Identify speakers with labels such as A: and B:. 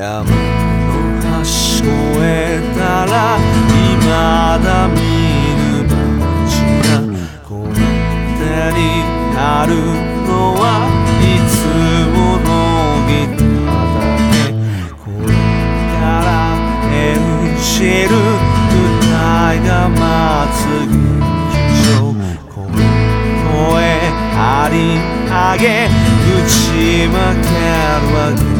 A: 山の端越えたら未だ見ぬ街がこの手にあるのはいつものギターだけこれから演じる舞台が待つ劇場この声張り上げ打ち負けるわけ